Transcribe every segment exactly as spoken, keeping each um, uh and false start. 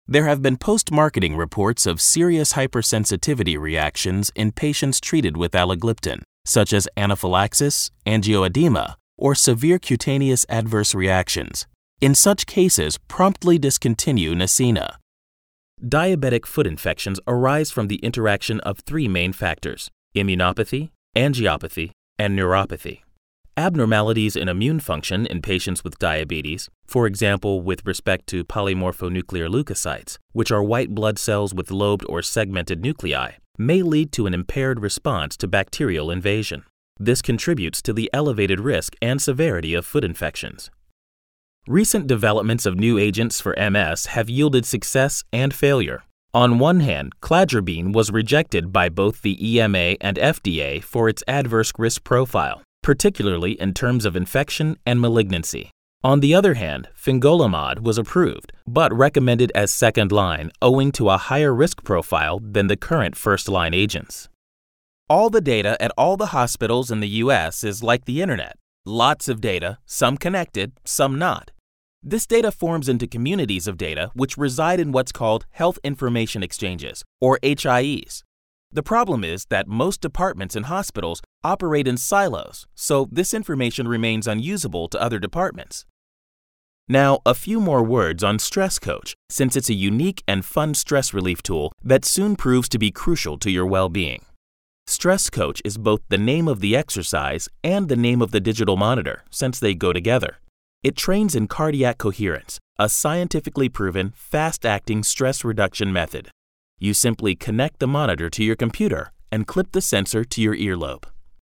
There have been post-marketing reports of serious hypersensitivity reactions in patients treated with allogliptin, such as anaphylaxis, angioedema, or severe cutaneous adverse reactions. In such cases, promptly discontinue Nesina. Diabetic foot infections arise from the interaction of three main factors: immunopathy, angiopathy, and neuropathy. Abnormalities in immune function in patients with diabetes, for example with respect to polymorphonuclear leukocytes, which are white blood cells with lobed or segmented nuclei, may lead to an impaired response to bacterial invasion. This contributes to the elevated risk and severity of foot infections. Recent developments of new agents for M S have yielded success and failure. On one hand, cladribine was rejected by both the E M A and F D A for its adverse risk profile, particularly in terms of infection and malignancy. On the other hand, fingolimod was approved, but recommended as second-line owing to a higher risk profile than the current first-line agents. All the data at all the hospitals in the U S is like the internet. Lots of data, some connected, some not. This data forms into communities of data which reside in what's called Health Information Exchanges, or H I Es. The problem is that most departments in hospitals operate in silos, so this information remains unusable to other departments. Now, a few more words on Stress Coach, since it's a unique and fun stress relief tool that soon proves to be crucial to your well-being. Stress Coach is both the name of the exercise and the name of the digital monitor, since they go together. It trains in cardiac coherence, a scientifically proven, fast-acting stress reduction method. You simply connect the monitor to your computer and clip the sensor to your earlobe.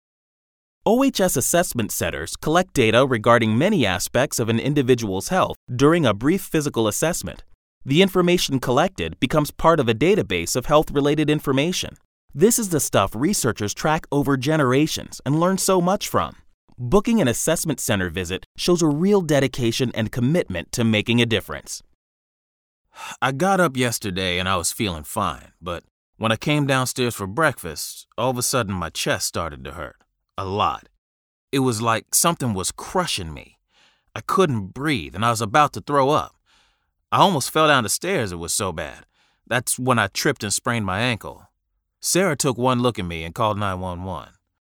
O H S assessment centers collect data regarding many aspects of an individual's health during a brief physical assessment. The information collected becomes part of a database of health-related information. This is the stuff researchers track over generations and learn so much from. Booking an assessment center visit shows a real dedication and commitment to making a difference. I got up yesterday and I was feeling fine, but when I came downstairs for breakfast, all of a sudden my chest started to hurt. A lot. It was like something was crushing me. I couldn't breathe and I was about to throw up. I almost fell down the stairs, it was so bad. That's when I tripped and sprained my ankle. Sarah took one look at me and called nine one one.